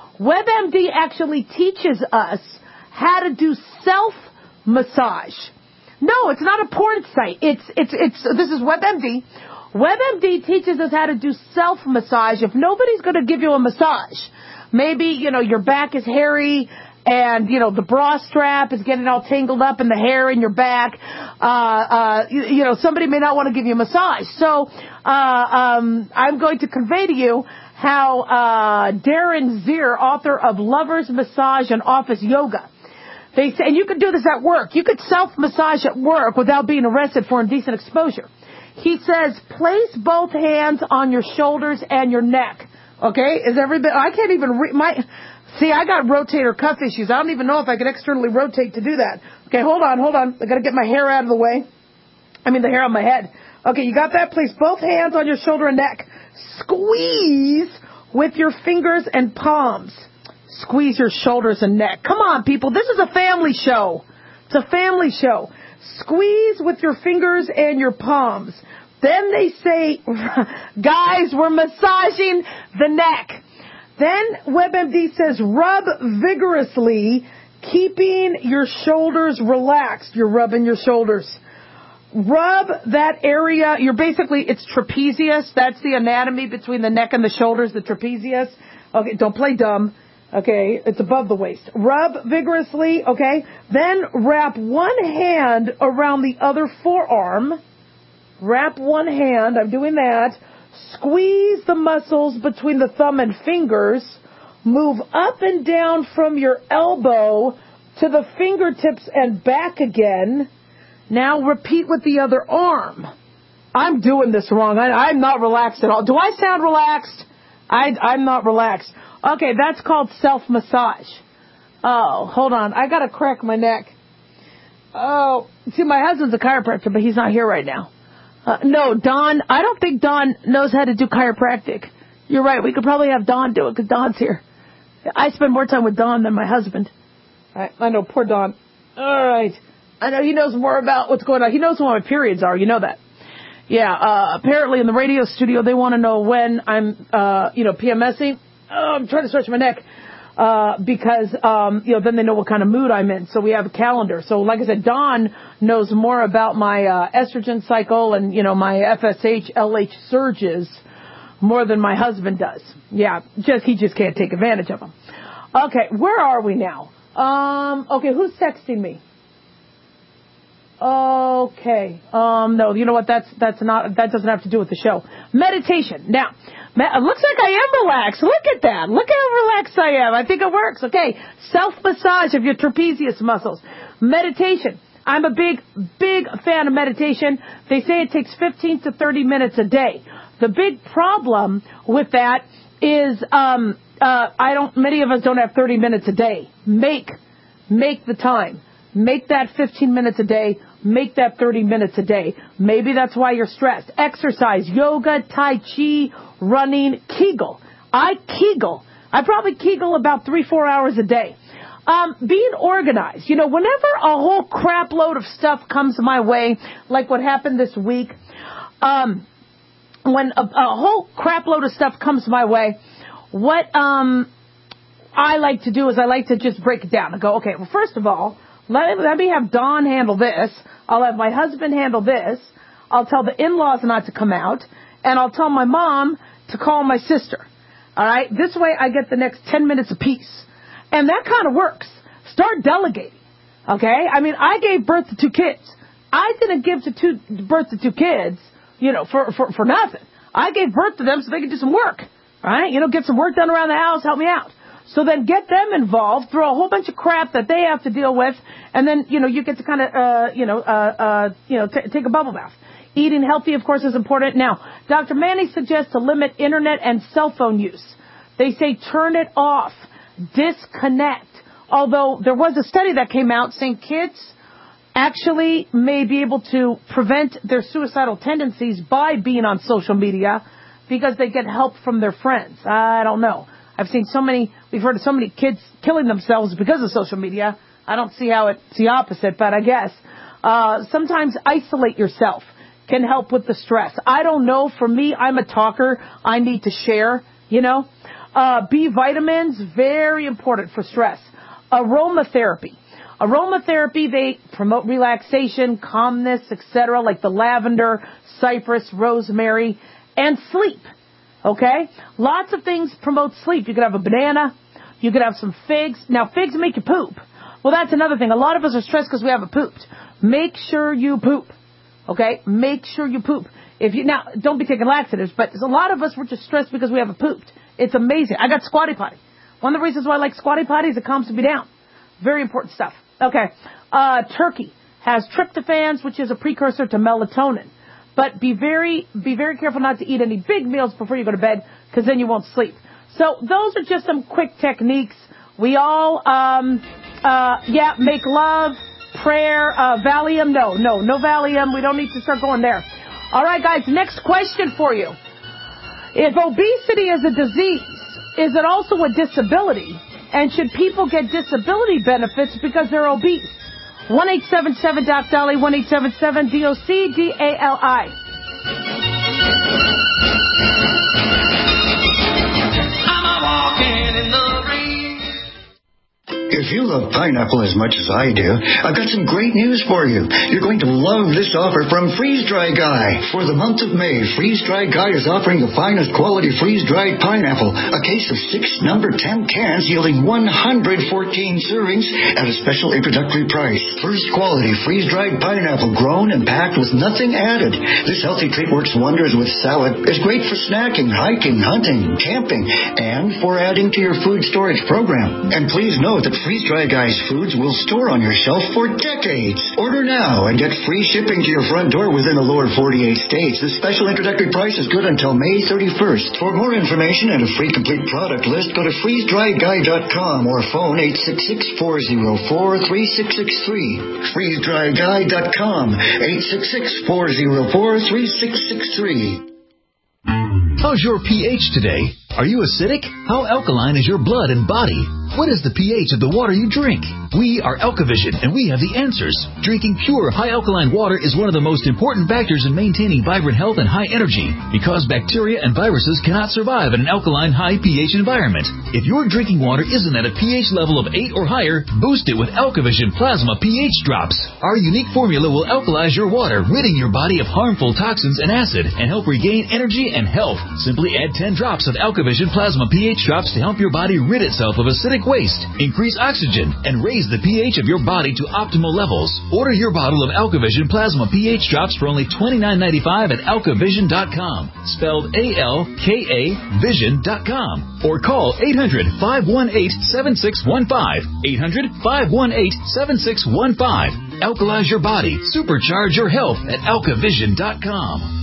WebMD actually teaches us how to do self-massage. No, it's not a porn site. It's, it's, it's, this is WebMD. WebMD teaches us how to do self-massage. If nobody's going to give you a massage, maybe, you know, your back is hairy and, you know, the bra strap is getting all tangled up in the hair in your back. Uh, uh, you, you know, somebody may not want to give you a massage. So, uh, um, I'm going to convey to you how, uh, Darren Zier, author of Lovers Massage and Office Yoga, they say, and you can do this at work. You could self-massage at work without being arrested for indecent exposure. He says, place both hands on your shoulders and your neck. Okay, is everybody, I can't even read my, see, I got rotator cuff issues. I don't even know if I can externally rotate to do that. Okay, hold on, hold on. I got to get my hair out of the way. I mean, the hair on my head. Okay, you got that? Place both hands on your shoulder and neck. Squeeze with your fingers and palms. Squeeze your shoulders and neck. Come on, people. This is a family show. It's a family show. Squeeze with your fingers and your palms. Then they say, guys, we're massaging the neck. Then WebMD says, rub vigorously, keeping your shoulders relaxed. You're rubbing your shoulders. Rub that area. You're basically, it's trapezius. That's the anatomy between the neck and the shoulders, the trapezius. Okay, don't play dumb. Okay, it's above the waist. Rub vigorously, okay? Then wrap one hand around the other forearm. Wrap one hand, I'm doing that. Squeeze the muscles between the thumb and fingers. Move up and down from your elbow to the fingertips and back again. Now repeat with the other arm. I'm doing this wrong. I, I'm not relaxed at all. Do I sound relaxed? I, I'm not relaxed. Okay, that's called self-massage. Oh, hold on. I got to crack my neck. Oh, see, my husband's a chiropractor, but he's not here right now. Uh, no, Don, I don't think Don knows how to do chiropractic. You're right. We could probably have Don do it because Don's here. I spend more time with Don than my husband. I, I know, poor Don. All right. I know he knows more about what's going on. He knows when my periods are. You know that. Yeah, uh, apparently in the radio studio, they want to know when I'm, uh, you know, PMSing. Oh, I'm trying to stretch my neck. Uh, because, um, you know, then they know what kind of mood I'm in. So we have a calendar. So like I said, Don knows more about my, uh, estrogen cycle and, you know, my F S H, L H surges more than my husband does. Yeah, just, he just can't take advantage of them. Okay, where are we now? Um, okay, who's texting me? Okay. Um, no, you know what? That's that's not. That doesn't have to do with the show. Meditation. Now, it looks like I am relaxed. Look at that. Look how relaxed I am. I think it works. Okay. Self-massage of your trapezius muscles. Meditation. I'm a big, big fan of meditation. They say it takes fifteen to thirty minutes a day. The big problem with that is, um, uh, I don't. Many of us don't have thirty minutes a day. Make, make the time. Make that fifteen minutes a day. Make that thirty minutes a day. Maybe that's why you're stressed. Exercise, yoga, tai chi, running, Kegel. I Kegel. I probably Kegel about three, four hours a day. Um, being organized. You know, whenever a whole crap load of stuff comes my way, like what happened this week, um, when a, a whole crap load of stuff comes my way, what um, I like to do is I like to just break it down and go, okay, well, first of all, Let, let me have Dawn handle this. I'll have my husband handle this. I'll tell the in-laws not to come out. And I'll tell my mom to call my sister. All right? This way I get the next ten minutes apiece. And that kind of works. Start delegating. Okay? I mean, I gave birth to two kids. I didn't give to two, birth to two kids, you know, for, for, for nothing. I gave birth to them so they could do some work. Right? You know, get some work done around the house, help me out. So then get them involved, throw a whole bunch of crap that they have to deal with, and then, you know, you get to kind of, uh, you know, uh, uh, you know, t- take a bubble bath. Eating healthy, of course, is important. Now, Doctor Manny suggests to limit internet and cell phone use. They say turn it off, disconnect. Although there was a study that came out saying kids actually may be able to prevent their suicidal tendencies by being on social media because they get help from their friends. I don't know. I've seen so many, we've heard of so many kids killing themselves because of social media. I don't see how it's the opposite, but I guess. Uh, sometimes isolate yourself can help with the stress. I don't know. For me, I'm a talker. I need to share, you know. Uh, B vitamins, very important for stress. Aromatherapy. Aromatherapy, they promote relaxation, calmness, et cetera, like the lavender, cypress, rosemary, and sleep. Okay? Lots of things promote sleep. You could have a banana. You could have some figs. Now, figs make you poop. Well, that's another thing. A lot of us are stressed because we haven't pooped. Make sure you poop. Okay? Make sure you poop. If you Now, don't be taking laxatives, but a lot of us were just stressed because we haven't pooped. It's amazing. I got squatty potty. One of the reasons why I like squatty potty is it calms me down. Very important stuff. Okay. Uh, turkey has tryptophans, which is a precursor to melatonin. But be very, be very careful not to eat any big meals before you go to bed, because then you won't sleep. So those are just some quick techniques. We all, um, uh, yeah, make love, prayer, uh, Valium. No, no, no Valium. We don't need to start going there. All right, guys. Next question for you: if obesity is a disease, is it also a disability? And should people get disability benefits because they're obese? one eight seven seven Doc Dolly, one eight seven seven D O C D A L I. I'm a walking in the rain. If you love pineapple as much as I do, I've got some great news for you. You're going to love this offer from Freeze Dry Guy. For the month of May, Freeze Dry Guy is offering the finest quality freeze-dried pineapple, a case of six number ten cans yielding one hundred fourteen servings at a special introductory price. First quality freeze-dried pineapple grown and packed with nothing added. This healthy treat works wonders with salad. It's great for snacking, hiking, hunting, camping, and for adding to your food storage program. And please note that Freeze Dry Guy's foods will store on your shelf for decades. Order now and get free shipping to your front door within the lower forty-eight states. This special introductory price is good until May thirty-first. For more information and a free complete product list, go to freeze dry guy dot com or phone eight six six, four zero four, three six six three. freeze dry guy dot com, eight six six, four zero four, three six six three. How's your pH today? Are you acidic? How alkaline is your blood and body? What is the pH of the water you drink? We are Alkavision, and we have the answers. Drinking pure, high alkaline water is one of the most important factors in maintaining vibrant health and high energy, because bacteria and viruses cannot survive in an alkaline, high pH environment. If your drinking water isn't at a pH level of eight or higher, boost it with Alkavision Plasma pH Drops. Our unique formula will alkalize your water, ridding your body of harmful toxins and acid, and help regain energy and health. Simply add ten drops of Alkavision Plasma pH Drops to help your body rid itself of acidic waste, increase oxygen, and raise the pH of your body to optimal levels. Order your bottle of AlkaVision Plasma pH drops for only twenty-nine ninety-five at alka vision dot com, spelled A L K A vision dot com, or call eight hundred, five one eight, seven six one five, eight hundred, five one eight, seven six one five. Alkalize your body, supercharge your health at alka vision dot com.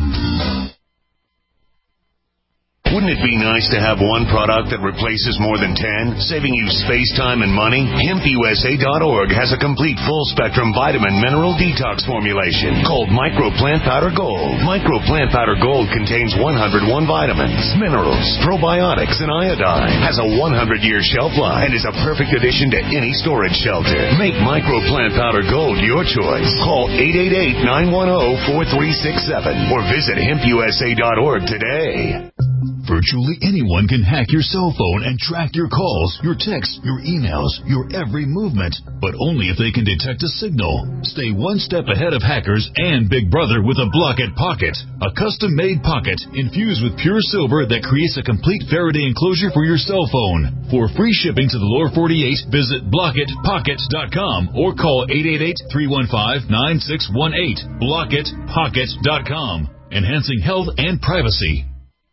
Wouldn't it be nice to have one product that replaces more than ten, saving you space, time, and money? hemp U S A dot org has a complete full-spectrum vitamin mineral detox formulation called Micro Plant Powder Gold. Micro Plant Powder Gold contains one hundred one vitamins, minerals, probiotics, and iodine. Has a one hundred year shelf life and is a perfect addition to any storage shelter. Make Micro Plant Powder Gold your choice. Call eight eight eight, nine one zero, four three six seven or visit hemp U S A dot org today. Virtually anyone can hack your cell phone and track your calls, your texts, your emails, your every movement, but only if they can detect a signal. Stay one step ahead of hackers and Big Brother with a Blockit Pocket, a custom-made pocket infused with pure silver that creates a complete Faraday enclosure for your cell phone. For free shipping to the lower forty-eight, visit blockit pocket dot com or call eight eight eight, three one five, nine six one eight. blockit pocket dot com, enhancing health and privacy.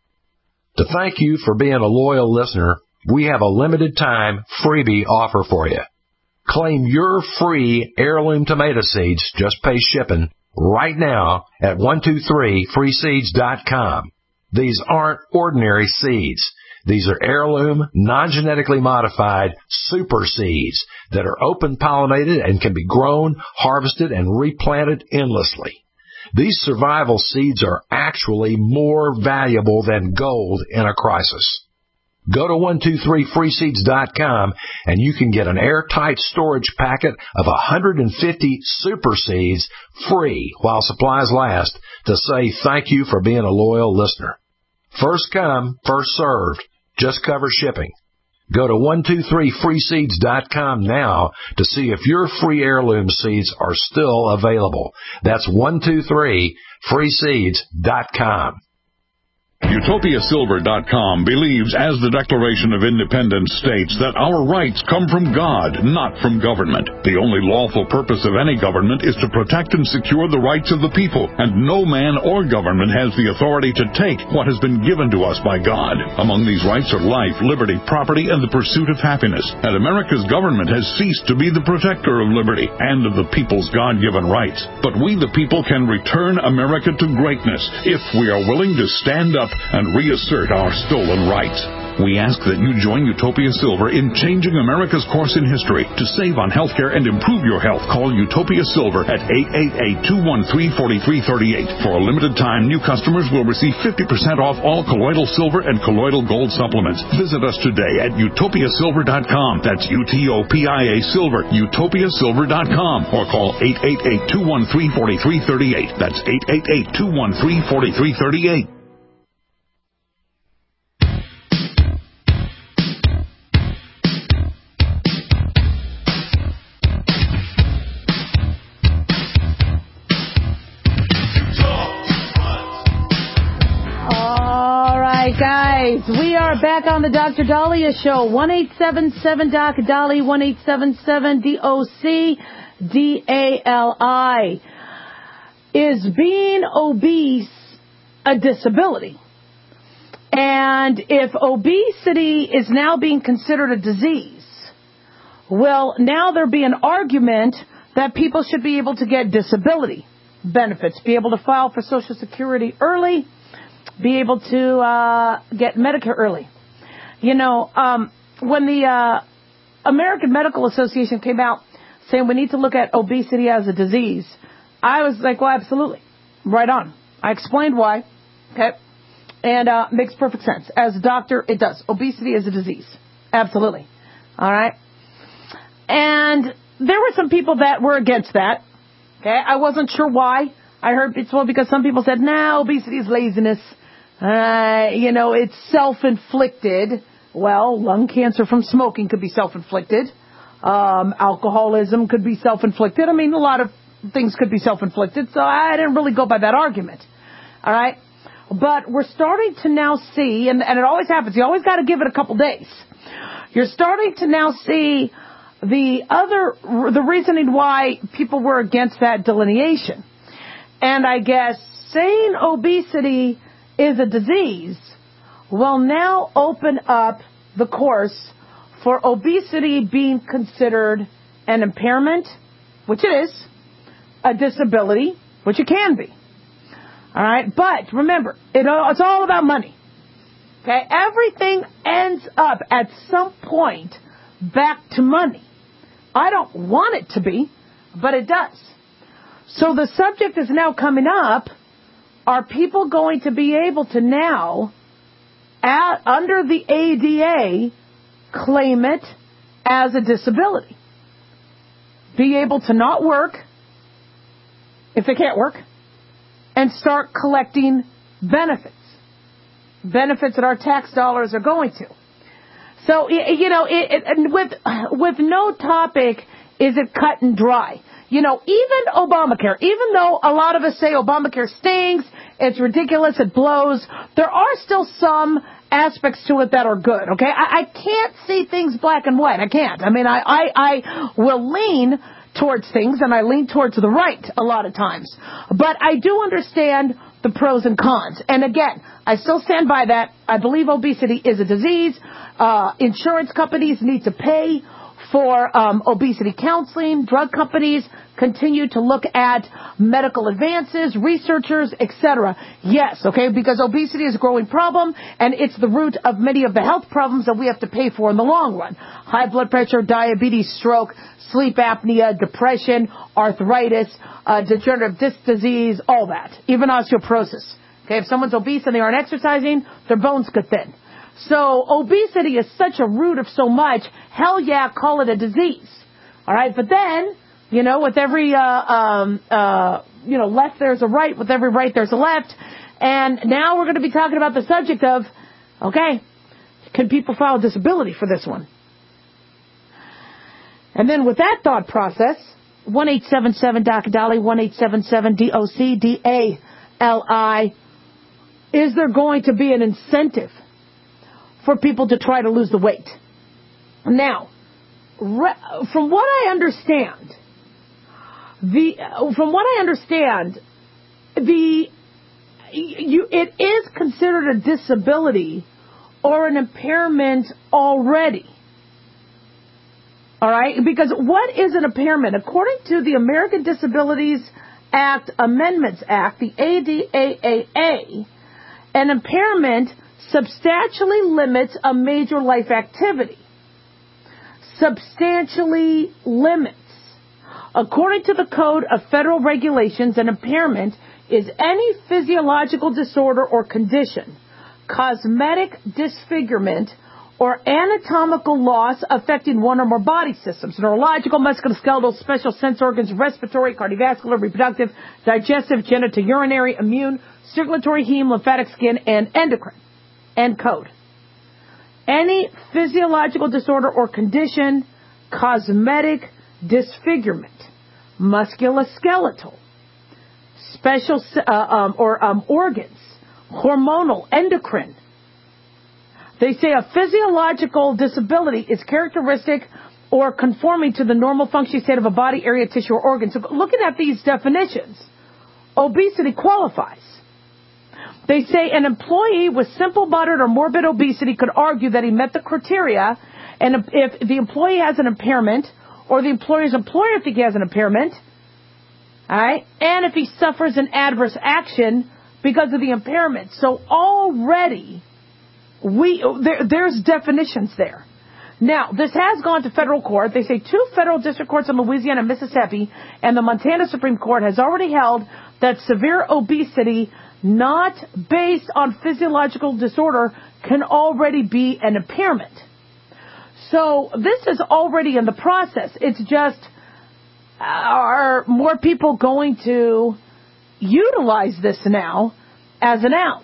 To thank you for being a loyal listener, we have a limited time freebie offer for you. Claim your free heirloom tomato seeds, just pay shipping, right now at one two three free seeds dot com. These aren't ordinary seeds. These are heirloom, non-genetically modified super seeds that are open-pollinated and can be grown, harvested, and replanted endlessly. These survival seeds are actually more valuable than gold in a crisis. Go to one two three free seeds dot com and you can get an airtight storage packet of one hundred fifty super seeds free while supplies last to say thank you for being a loyal listener. First come, first served. Just cover shipping. Go to one two three free seeds dot com now to see if your free heirloom seeds are still available. That's one two three free seeds dot com. Utopia Silver dot com believes, as the Declaration of Independence states, that our rights come from God, not from government. The only lawful purpose of any government is to protect and secure the rights of the people, and no man or government has the authority to take what has been given to us by God. Among these rights are life, liberty, property, and the pursuit of happiness. And America's government has ceased to be the protector of liberty and of the people's God-given rights. But we, the people, can return America to greatness if we are willing to stand up and reassert our stolen rights. We ask that you join Utopia Silver in changing America's course in history. To save on health care and improve your health, call Utopia Silver at eight eight eight, two one three, four three three eight. For a limited time, new customers will receive fifty percent off all colloidal silver and colloidal gold supplements. Visit us today at Utopia Silver dot com. That's U T O P I A Silver, Utopia Silver dot com. Or call eight eight eight, two one three, four three three eight. That's eight eight eight, two one three, four three three eight. Guys, we are back on the Doctor Dahlia Show. one eight seven seven doc Dali, one eight seven seven D O C D A L I. Is being obese a disability? And if obesity is now being considered a disease, well, now there'll be an argument that people should be able to get disability benefits, be able to file for Social Security early, be able to uh, get Medicare early. You know, um, when the uh, American Medical Association came out saying we need to look at obesity as a disease, I was like, well, absolutely. Right on. I explained why. Okay. And uh makes perfect sense. As a doctor, it does. Obesity is a disease. Absolutely. All right. And there were some people that were against that. Okay. I wasn't sure why. I heard it's well because some people said, nah, obesity is laziness. Uh, you know, it's self-inflicted. Well, lung cancer from smoking could be self-inflicted. Um, alcoholism could be self-inflicted. I mean, a lot of things could be self-inflicted. So I didn't really go by that argument. All right. But we're starting to now see, and, and it always happens, you always got to give it a couple days. You're starting to now see the other, the reasoning why people were against that delineation. And I guess saying obesity is a disease will now open up the course for obesity being considered an impairment, which it is, a disability, which it can be. All right, but remember, it, it's all about money. Okay, everything ends up at some point back to money. I don't want it to be, but it does. So the subject is now coming up. Are people going to be able to now, at, under the A D A, claim it as a disability? Be able to not work, if they can't work, and start collecting benefits. Benefits that our tax dollars are going to. So, you know, it, it, with with no topic is it cut and dry. You know, even Obamacare, even though a lot of us say Obamacare stinks, it's ridiculous, it blows, there are still some aspects to it that are good, okay? I, I can't see things black and white. I can't. I mean, I, I, I will lean towards things, and I lean towards the right a lot of times. But I do understand the pros and cons. And again, I still stand by that. I believe obesity is a disease. Uh, insurance companies need to pay for um, obesity counseling. Drug companies continue to look at medical advances, researchers, et cetera. Yes, okay, because obesity is a growing problem, and it's the root of many of the health problems that we have to pay for in the long run. High blood pressure, diabetes, stroke, sleep apnea, depression, arthritis, uh, degenerative disc disease, all that. Even osteoporosis. Okay, if someone's obese and they aren't exercising, their bones get thin. So obesity is such a root of so much. Hell yeah, call it a disease. All right, but then, you know, with every, uh, um, uh, you know, left there's a right. With every right there's a left. And now we're going to be talking about the subject of, okay, can people file a disability for this one? And then with that thought process, one eight seven seven D O C D A L I, one eight seven seven D O C D A L I, is there going to be an incentive for people to try to lose the weight? Now, re- from what I understand, the from what I understand, the you it is considered a disability or an impairment already. All right, because what is an impairment? According to the American Disabilities Act Amendments Act, the A D A A A, an impairment substantially limits a major life activity. Substantially limits. According to the Code of Federal Regulations, an impairment is any physiological disorder or condition, cosmetic disfigurement, or anatomical loss affecting one or more body systems: neurological, musculoskeletal, special sense organs, respiratory, cardiovascular, reproductive, digestive, genitourinary, immune, circulatory, heme, lymphatic, skin, and endocrine. End code. Any physiological disorder or condition, cosmetic disfigurement, musculoskeletal, special uh, um, or um, organs, hormonal, endocrine. They say a physiological disability is characteristic or conforming to the normal functioning state of a body, area, tissue, or organ. So looking at these definitions, obesity qualifies. They say an employee with simple-bodied or morbid obesity could argue that he met the criteria, and if the employee has an impairment, or the employer's employer think he has an impairment, all right, and if he suffers an adverse action because of the impairment. So already, we there, there's definitions there. Now, this has gone to federal court. They say two federal district courts in Louisiana and Mississippi, and the Montana Supreme Court has already held that severe obesity not based on physiological disorder can already be an impairment. So this is already in the process. It's just, are more people going to utilize this now as an out?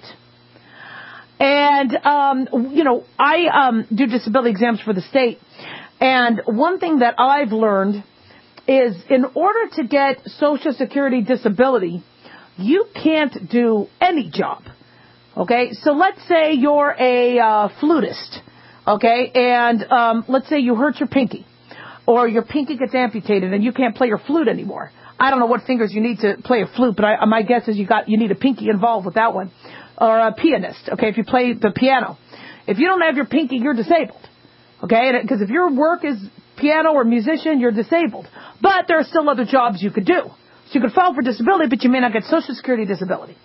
And, um, you know, I um, do disability exams for the state. And one thing that I've learned is in order to get Social Security disability, you can't do any job. Okay, so let's say you're a uh, flutist, okay, and um, let's say you hurt your pinky, or your pinky gets amputated and you can't play your flute anymore. I don't know what fingers you need to play a flute, but I, my guess is you got you need a pinky involved with that one. Or a pianist, okay, if you play the piano. If you don't have your pinky, you're disabled, okay, because if your work is piano or musician, you're disabled. But there are still other jobs you could do. So you could file for disability, but you may not get Social Security disability.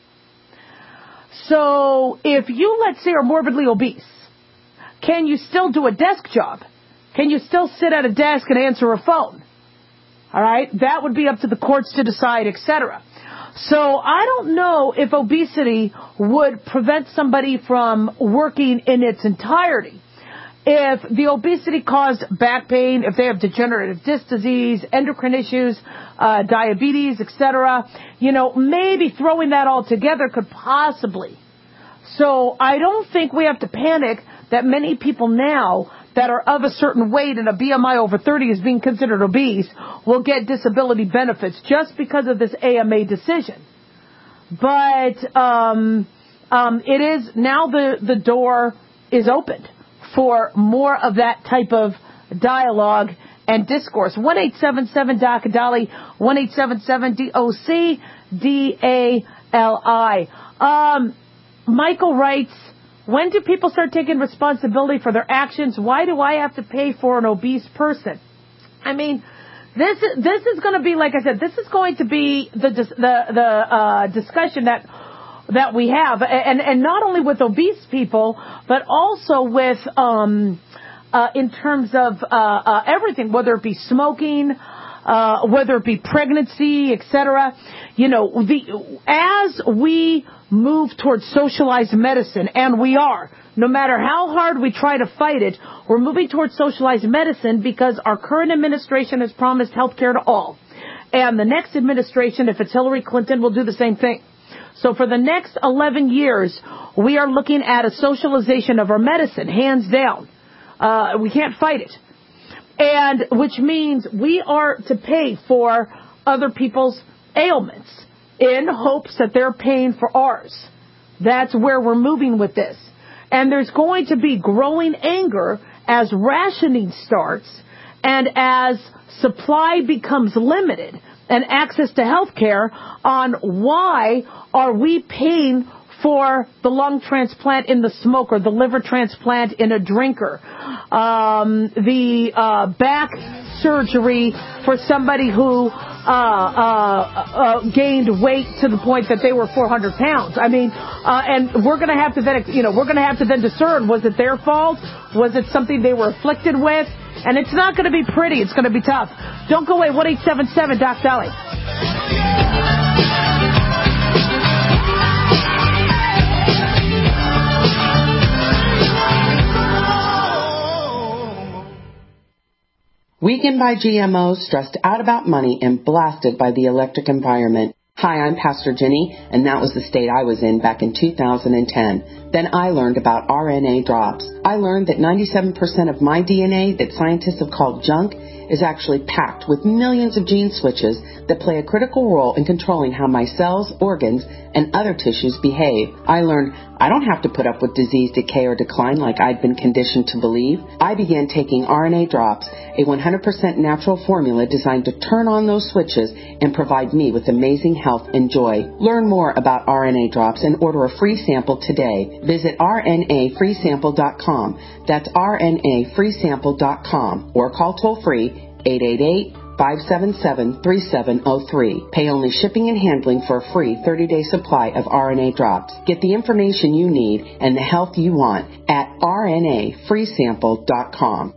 So if you, let's say, are morbidly obese, can you still do a desk job? Can you still sit at a desk and answer a phone? All right? That would be up to the courts to decide, et cetera. So I don't know if obesity would prevent somebody from working in its entirety. If the obesity caused back pain, if they have degenerative disc disease, endocrine issues, uh, diabetes, et cetera, you know, maybe throwing that all together could possibly. So I don't think we have to panic that many people now that are of a certain weight and a B M I over thirty is being considered obese will get disability benefits just because of this A M A decision. But um, um, it is now the, the door is opened for more of that type of dialogue and discourse. one eight seven seven D O C Dolly, one eight seven seven D O C D A L I. Um, Michael writes, when do people start taking responsibility for their actions? Why do I have to pay for an obese person? I mean, this is, this is going to be, like I said, this is going to be the the the uh, discussion that that we have, and and not only with obese people, but also with um uh, in terms of uh, uh, everything, whether it be smoking, uh, whether it be pregnancy, et cetera. You know, the as we move towards socialized medicine, and we are, no matter how hard we try to fight it, we're moving towards socialized medicine because our current administration has promised health care to all. And the next administration, if it's Hillary Clinton, will do the same thing. So for the next eleven years, we are looking at a socialization of our medicine, hands down. Uh, we can't fight it. And which means we are to pay for other people's ailments in hopes that they're paying for ours. That's where we're moving with this. And there's going to be growing anger as rationing starts and as supply becomes limited and access to health care on why are we paying for the lung transplant in the smoker, the liver transplant in a drinker, um, the uh, back surgery for somebody who uh, uh, uh, gained weight to the point that they were four hundred pounds. I mean, uh, and we're going to have to then, you know, we're going to have to then discern, was it their fault? Was it something they were afflicted with? And it's not going to be pretty. It's going to be tough. Don't go away. one eight seven seven D O C Dolly. Weakened by G M Os, stressed out about money, and blasted by the electric environment. Hi, I'm Pastor Jenny, and that was the state I was in back in two thousand ten. Then I learned about R N A drops. I learned that ninety-seven percent of my D N A that scientists have called junk is actually packed with millions of gene switches that play a critical role in controlling how my cells, organs, and other tissues behave. I learned I don't have to put up with disease, decay, or decline like I'd been conditioned to believe. I began taking R N A drops, a one hundred percent natural formula designed to turn on those switches and provide me with amazing health and joy. Learn more about R N A drops and order a free sample today. Visit R N A free sample dot com. That's R N A free sample dot com or call toll free eight eight eight, five seven seven, three seven zero three. Pay only shipping and handling for a free thirty-day supply of R N A drops. Get the information you need and the health you want at R N A free sample dot com.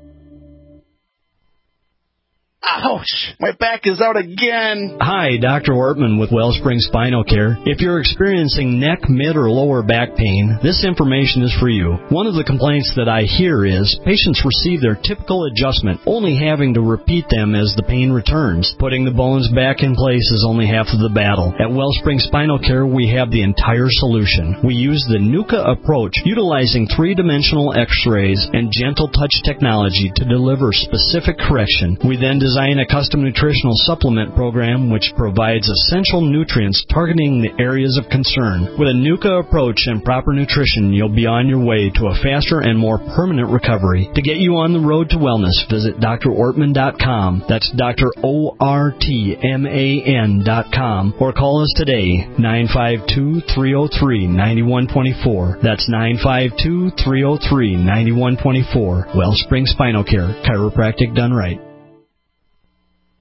Ouch! My back is out again. Hi, Doctor Ortman with Wellspring Spinal Care. If you're experiencing neck, mid, or lower back pain, this information is for you. One of the complaints that I hear is patients receive their typical adjustment, only having to repeat them as the pain returns. Putting the bones back in place is only half of the battle. At Wellspring Spinal Care, we have the entire solution. We use the NUCA approach, utilizing three-dimensional x-rays and gentle touch technology to deliver specific correction. We then design design a custom nutritional supplement program which provides essential nutrients targeting the areas of concern. With a NUCA approach and proper nutrition, you'll be on your way to a faster and more permanent recovery. To get you on the road to wellness, visit D R ortman dot com. That's Doctor O R T M A N dot com. Or call us today, nine five two, three oh three, nine one two four. That's nine five two, three oh three, nine one two four. Wellspring Spinal Care, chiropractic done right.